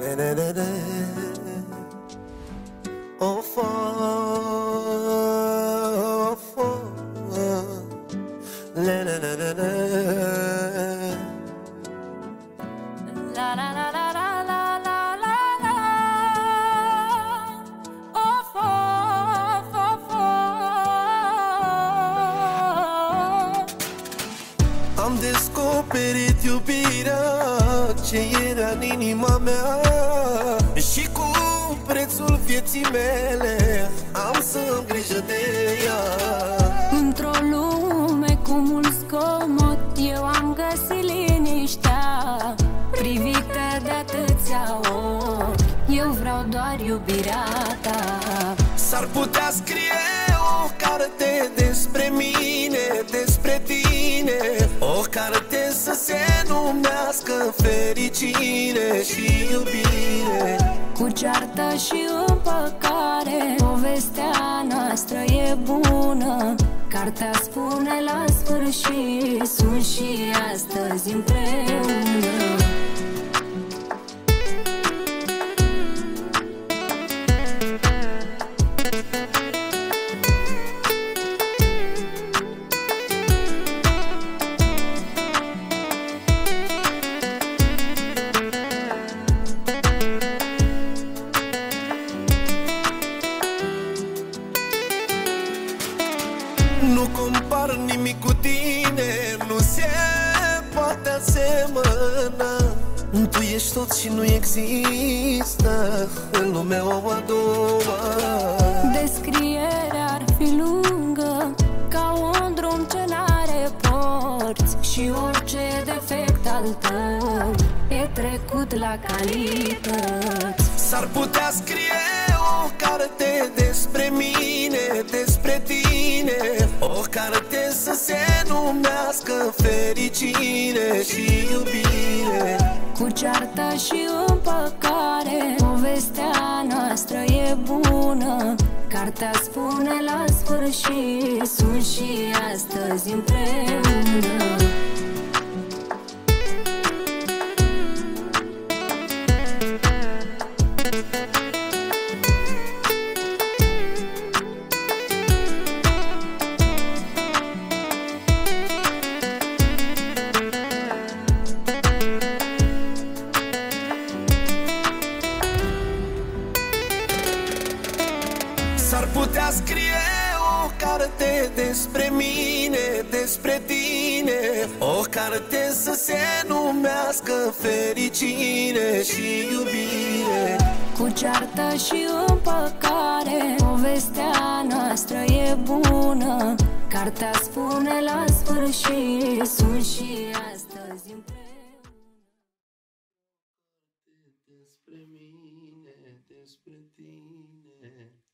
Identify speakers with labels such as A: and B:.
A: Of, of, la la la la la.
B: La la la la la la la la la. Of, of, of,
A: Am descoperit iubirea ce era în inima mea și cu prețul vieții mele am să-mi grijă de ea.
B: Într-o lume cu mult zgomot eu am găsit liniștea, privită de atâția ochi, eu vreau doar iubirea ta.
A: S-ar putea scrie o carte despre mine, despre tine, o carte să se numească fericire și iubire.
B: Cu ceartă și împăcare, povestea noastră e bună. Cartea spune la sfârșit, sunt și astăzi împreună.
A: Nu compar nimic cu tine, nu se poate asemăna. Tu ești tot și nu există în lumea o a doua.
B: Descrierea ar fi lungă, ca un drum ce n-are porți, și orice defect al tău e trecut la calități.
A: S-ar putea scrie o carte despre mine, despre tine, o carte să se numească fericire și iubire.
B: Cu ceartă și împăcare, povestea noastră e bună. Cartea spune la sfârșit, sunt și astăzi împreună.
A: S-ar putea scrie o carte despre mine, despre tine, o carte să se numească fericire și iubire.
B: Cu ceartă și împăcare, povestea noastră e bună. Cartea spune la sfârșit, sunt și astăzi împreună.
A: Despre mine, despre tine,